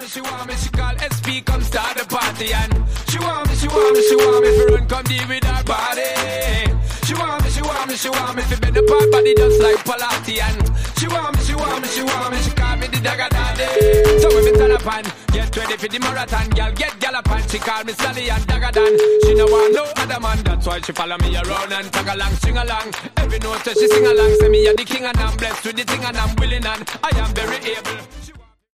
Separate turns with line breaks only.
she want me, she call SP, come start the party. And she want me, she want me, she want me, for run, come deal with her body. She want me, she want me, she want me, for bend the part body just like Palati. And she want me, she want me, she want me, she call me the dagger daddy. So when me turn up and get ready for the marathon, girl, get gallop and she call me Sally and Dagger Dan. She no want no other man, that's why she follow me around and tag along, sing along. Every note she sing along, say me a the king and I'm blessed with the thing and I'm willing and I am very able.